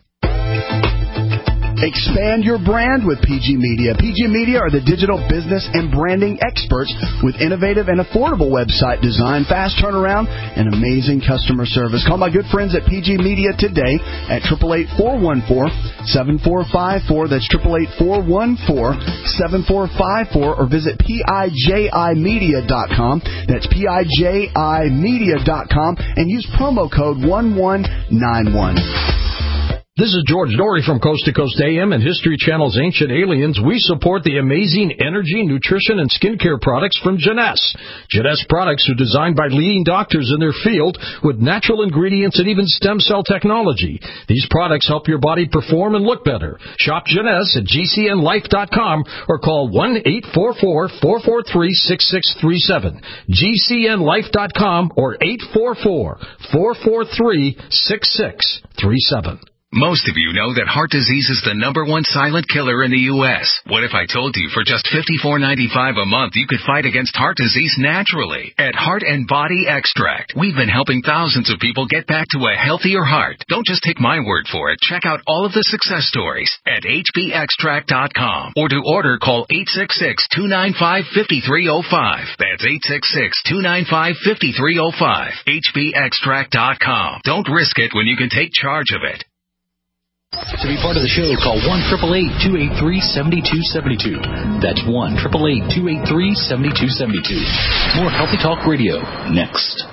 S7: Expand your brand with P G Media. P G Media are the digital business and branding experts with innovative and affordable website design, fast turnaround, and amazing customer service. Call my good friends at P G Media today at eight eight eight, four one four, seven four five four. That's eight eight eight, four one four, seven four five four, or visit P I J I media dot com. That's P I J I media dot com, and use promo code one one nine one.
S23: This is George Dory from Coast to Coast A M and History Channel's Ancient Aliens. We support the amazing energy, nutrition, and skincare products from Jeunesse. Jeunesse products are designed by leading doctors in their field with natural ingredients and even stem cell technology. These products help your body perform and look better. Shop Jeunesse at G C N life dot com or call one eight four four, four four three, six six three seven. G C N life dot com or eight four four, four four three, six six three seven.
S24: Most of you know that heart disease is the number one silent killer in the U S What if I told you for just fifty-four ninety-five a month you could fight against heart disease naturally? At Heart and Body Extract, we've been helping thousands of people get back to a healthier heart. Don't just take my word for it. Check out all of the success stories at H B extract dot com. Or to order, call eight six six, two nine five, five three zero five. That's eight six six, two nine five, five three zero five. H B extract dot com. Don't risk it when you can take charge of it.
S13: To be part of the show, call one eight eight eight, two eight three, seven two seven two. That's one eight eight eight, two eight three, seven two seven two. More Healthy Talk Radio next.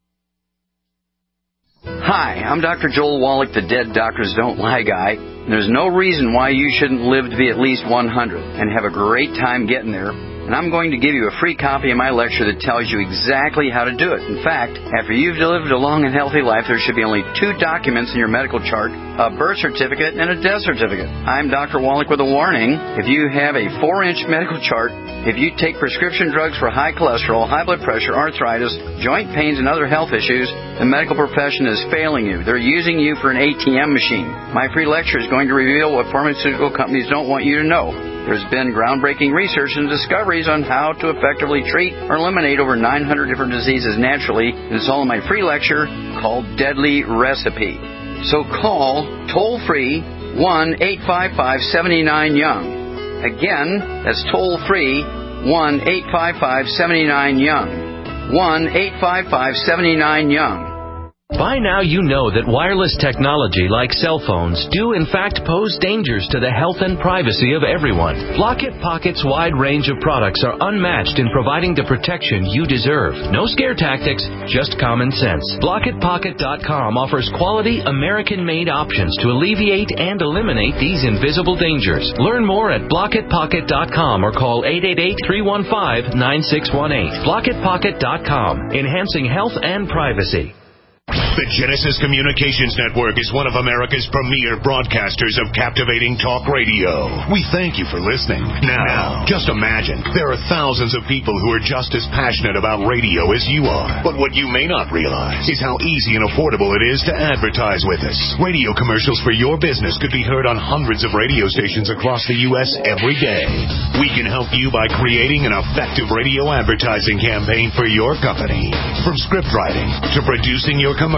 S8: Hi, I'm Doctor Joel Wallach, the Dead Doctors Don't Lie guy. There's no reason why you shouldn't live to be at least one hundred and have a great time getting there. And I'm going to give you a free copy of my lecture that tells you exactly how to do it. In fact, after you've lived a long and healthy life, there should be only two documents in your medical chart, a birth certificate and a death certificate. I'm Doctor Wallach with a warning. If you have a four-inch medical chart, if you take prescription drugs for high cholesterol, high blood pressure, arthritis, joint pains, and other health issues, the medical profession is failing you. They're using you for an A T M machine. My free lecture is going to reveal what pharmaceutical companies don't want you to know. There's been groundbreaking research and discoveries on how to effectively treat or eliminate over nine hundred different diseases naturally. And it's all in my free lecture called Deadly Recipe. So call toll-free one eight five five, seven nine, young. Again, that's toll-free one eight five five, seven nine, young. one eight five five, seven nine, young.
S25: By now you know that wireless technology like cell phones do in fact pose dangers to the health and privacy of everyone. Blockit Pocket's wide range of products are unmatched in providing the protection you deserve. No scare tactics, just common sense. Blockit Pocket dot com offers quality American-made options to alleviate and eliminate these invisible dangers. Learn more at Blockit Pocket dot com or call eight eight eight, three one five, nine six one eight. Blockit Pocket dot com, enhancing health and privacy.
S26: The Genesis Communications Network is one of America's premier broadcasters of captivating talk radio. We thank you for listening. Now, just imagine, there are thousands of people who are just as passionate about radio as you are. But what you may not realize is how easy and affordable it is to advertise with us. Radio commercials for your business could be heard on hundreds of radio stations across the U S every day. We can help you by creating an effective radio advertising campaign for your company. From script writing to producing your commercials,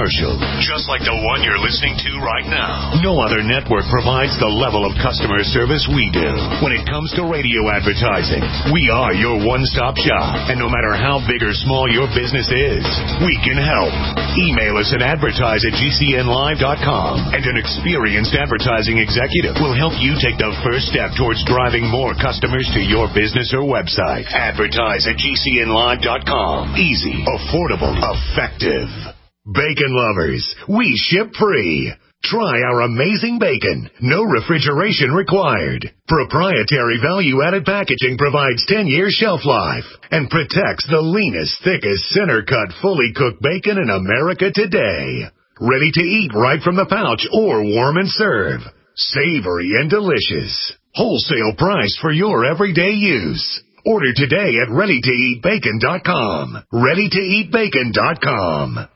S26: commercial, just like the one you're listening to right now. No other network provides the level of customer service we do. When it comes to radio advertising, we are your one-stop shop. And no matter how big or small your business is, we can help. Email us at advertise at g c n live dot com, and an experienced advertising executive will help you take the first step towards driving more customers to your business or website. Advertise at g c n live dot com. Easy, affordable, effective. Bacon lovers, we ship free. Try our amazing bacon. No refrigeration required. Proprietary value-added packaging provides ten years shelf life and protects the leanest, thickest, center-cut, fully cooked bacon in America today. Ready to eat right from the pouch or warm and serve. Savory and delicious. Wholesale price for your everyday use. Order today at ready to eat bacon dot com. ready to eat bacon dot com.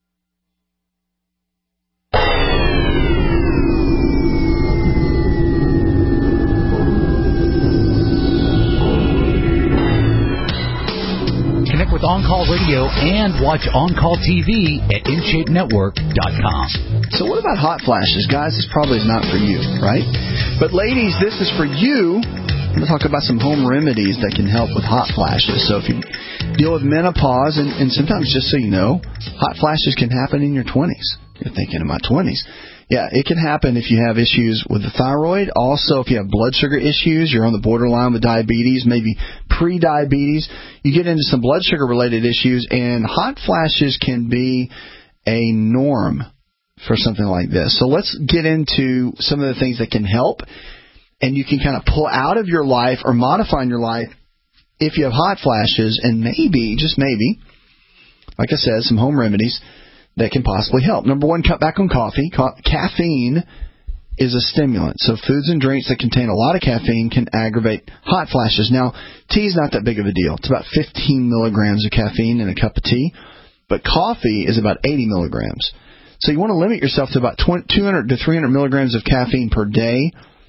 S13: Connect with On-Call Radio and watch On-Call T V at in shape network dot com.
S3: So what about hot flashes? Guys, this probably is not for you, right? But ladies, this is for you. I'm going to talk about some home remedies that can help with hot flashes. So if you deal with menopause, and, and sometimes, just so you know, hot flashes can happen in your twenties. You're thinking in my twenties. Yeah, it can happen if you have issues with the thyroid. Also, if you have blood sugar issues, you're on the borderline with diabetes, maybe pre-diabetes. You get into some blood sugar-related issues, and hot flashes can be a norm for something like this. So let's get into some of the things that can help, and you can kind of pull out of your life or modify in your life if you have hot flashes, and maybe, just maybe, like I said, some home remedies that can possibly help. Number one, cut back on coffee. Ca- caffeine is a stimulant. So foods and drinks that contain a lot of caffeine can aggravate hot flashes. Now, tea is not that big of a deal. It's about fifteen milligrams of caffeine in a cup of tea, but coffee is about eighty milligrams. So you want to limit yourself to about two hundred to three hundred milligrams of caffeine per day,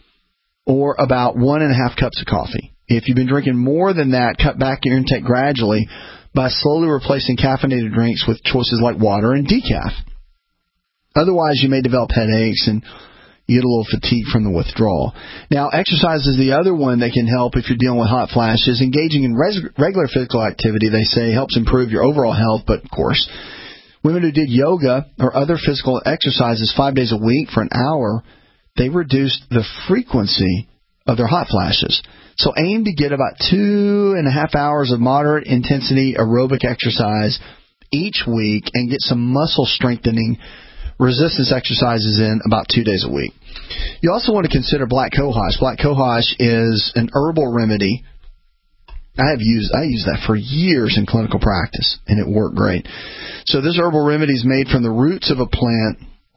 S3: or about one and a half cups of coffee. If you've been drinking more than that, cut back your intake gradually by slowly replacing caffeinated drinks with choices like water and decaf. Otherwise, you may develop headaches and you get a little fatigue from the withdrawal. Now, exercise is the other one that can help if you're dealing with hot flashes. Engaging in res- regular physical activity, they say, helps improve your overall health, but of course, women who did yoga or other physical exercises five days a week for an hour, they reduced the frequency of their hot flashes. So aim to get about two and a half hours of moderate intensity aerobic exercise each week and get some muscle strengthening resistance exercises in about two days a week. You also want to consider black cohosh. Black cohosh is an herbal remedy. I have used I used that for years in clinical practice, and it worked great. So this herbal remedy is made from the roots of a plant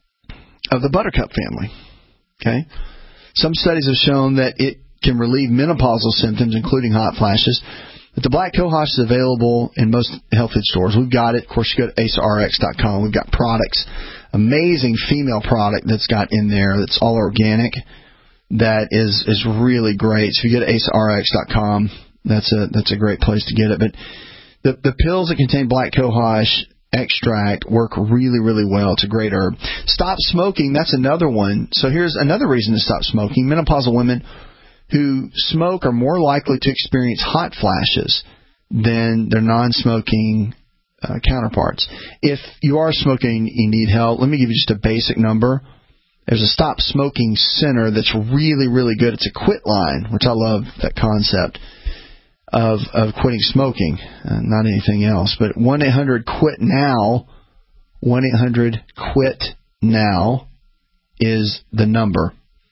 S3: of the buttercup family. Okay, some studies have shown that it can relieve menopausal symptoms, including hot flashes. But the black cohosh is available in most health food stores. We've got it. Of course, you go to ace r x dot com. We've got products, amazing female product that's got in there that's all organic. That is is really great. So if you go to ace r x dot com, that's a that's a great place to get it. But the the pills that contain black cohosh extract work really, really well. It's a great herb. Stop smoking, that's another one. So here's another reason to stop smoking. Menopausal women who smoke are more likely to experience hot flashes than their non-smoking uh, counterparts. If you are smoking, you need help, let me give you just a basic number. There's a Stop Smoking Center that's really, really good. It's a quit line, which I love that concept of of quitting smoking, uh, not anything else. But one eight hundred quit now, one eight hundred quit now is the number.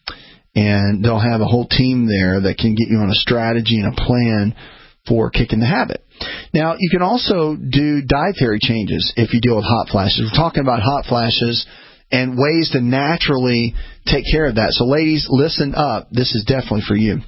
S3: And they'll have a whole team there that can get you on a strategy and a plan for kicking the habit. Now, you can also do dietary changes if you deal with hot flashes. We're talking about hot flashes and ways to naturally take care of that. So, ladies, listen up. This is definitely for you.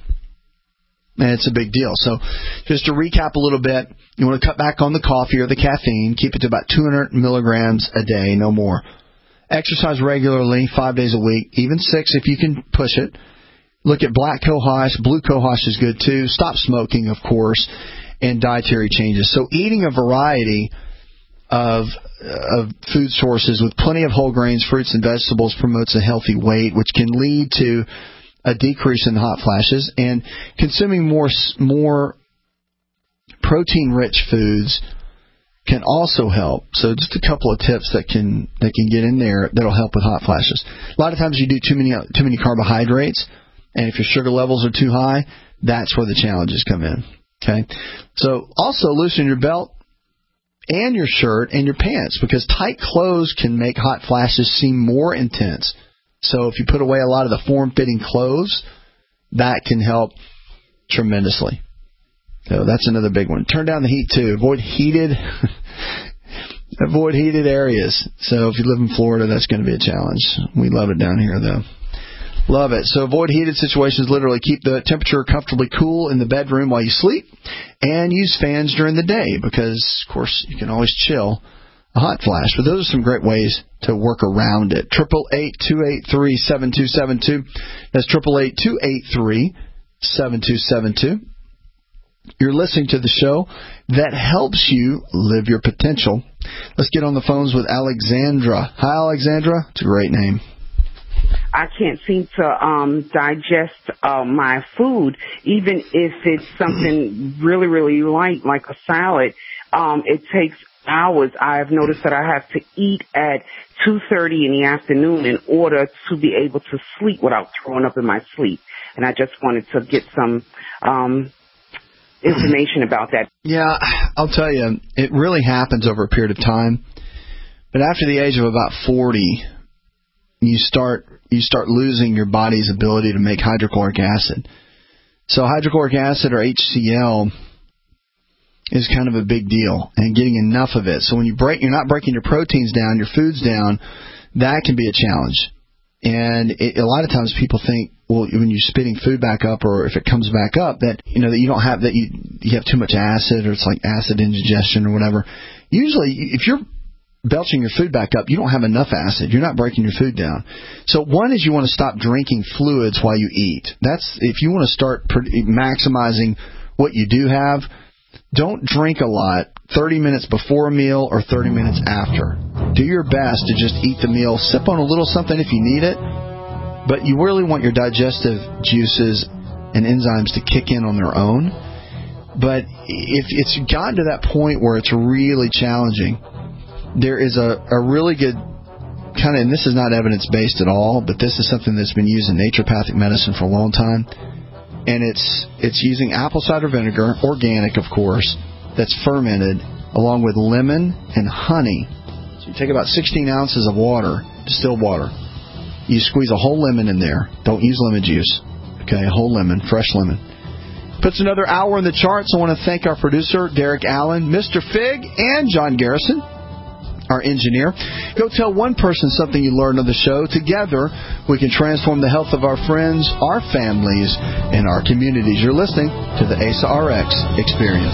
S3: And it's a big deal. So, just to recap a little bit, you want to cut back on the coffee or the caffeine. Keep it to about two hundred milligrams a day, no more. Exercise regularly, five days a week, even six if you can push it. Look at black cohosh. Blue cohosh is good too. Stop smoking, of course, and dietary changes. So eating a variety of of food sources with plenty of whole grains, fruits, and vegetables promotes a healthy weight, which can lead to a decrease in hot flashes. And consuming more more protein-rich foods can also help. So just a couple of tips that can that can get in there that'll help with hot flashes. A lot of times you do too many too many carbohydrates, and if your sugar levels are too high, that's where the challenges come in. Okay, so also loosen your belt and your shirt and your pants, because tight clothes can make hot flashes seem more intense. So if you put away a lot of the form-fitting clothes, that can help tremendously. So that's another big one. Turn down the heat too. Avoid heated avoid heated areas. So if you live in Florida, that's going to be a challenge. We love it down here though. Love it. So avoid heated situations. Literally keep the temperature comfortably cool in the bedroom while you sleep, and use fans during the day because, of course, you can always chill a hot flash. But those are some great ways to work around it. Triple eight two eight three seven two seven two. That's triple eight two eight three seven two seven two. You're listening to the show that helps you live your potential. Let's get on the phones with Alexandra. Hi, Alexandra. It's a great name.
S2: I can't seem to um, digest uh, my food, even if it's something really, really light, like a salad. Um, it takes hours. I've noticed that I have to eat at two thirty in the afternoon in order to be able to sleep without throwing up in my sleep. And I just wanted to get some um, information about that.
S3: Yeah, I'll tell you, it really happens over a period of time. But after the age of about forty, you start you start losing your body's ability to make hydrochloric acid. So hydrochloric acid, or H C L, is kind of a big deal, and getting enough of it. So when you break, you're not breaking your proteins down, your foods down, that can be a challenge. And it, a lot of times people think, well, when you're spitting food back up, or if it comes back up, that you know that you don't have that you you have too much acid, or it's like acid indigestion or whatever. Usually, if you're belching your food back up, you don't have enough acid. You're not breaking your food down. So one is you want to stop drinking fluids while you eat. That's if you want to start maximizing what you do have. Don't drink a lot thirty minutes before a meal or thirty minutes after. Do your best to just eat the meal. Sip on a little something if you need it, but you really want your digestive juices and enzymes to kick in on their own. But if it's gotten to that point where it's really challenging, there is a, a really good kind of, and this is not evidence-based at all, but this is something that's been used in naturopathic medicine for a long time. And it's it's using apple cider vinegar, organic of course, that's fermented, along with lemon and honey. So you take about sixteen ounces of water, distilled water. You squeeze a whole lemon in there. Don't use lemon juice. Okay, a whole lemon, fresh lemon. Puts another hour in the charts. I want to thank our producer, Derek Allen, Mister Fig, and John Garrison, our engineer. Go tell one person something you learned on the show. Together, we can transform the health of our friends, our families, and our communities. You're listening to the A S A R X Experience.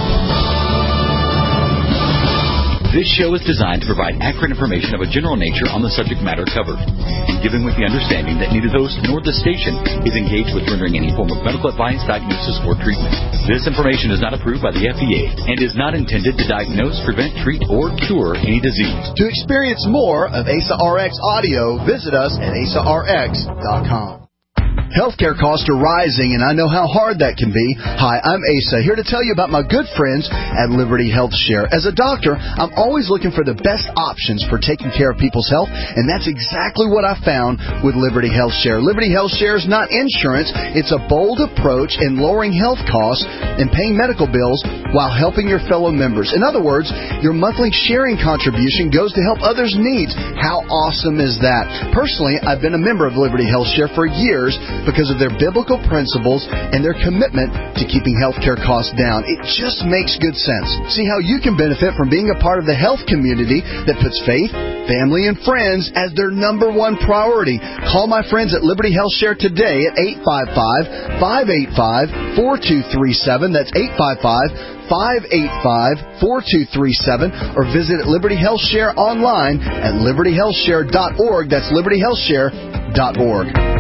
S13: This show is designed to provide accurate information of a general nature on the subject matter covered, and given with the understanding that neither host nor the station is engaged with rendering any form of medical advice, diagnosis, or treatment. This information is not approved by the F D A and is not intended to diagnose, prevent, treat, or cure any disease.
S6: To experience more of A S A R X audio, visit us at A S A R X dot com. Healthcare costs are rising, and I know how hard that can be. Hi, I'm Asa, here to tell you about my good friends at Liberty Health Share. As a doctor, I'm always looking for the best options for taking care of people's health, and that's exactly what I found with Liberty Health Share. Liberty Health Share is not insurance. It's a bold approach in lowering health costs and paying medical bills while helping your fellow members. In other words, your monthly sharing contribution goes to help others' needs. How awesome is that? Personally, I've been a member of Liberty Health Share for years because of their biblical principles and their commitment to keeping healthcare costs down. It just makes good sense. See how you can benefit from being a part of the health community that puts faith, family, and friends as their number one priority. Call my friends at Liberty Health Share today at eight five five, five eight five, four two three seven. That's eight five five, five eight five, four two three seven, or visit Liberty Health Share online at liberty health share dot org. That's liberty health share dot org.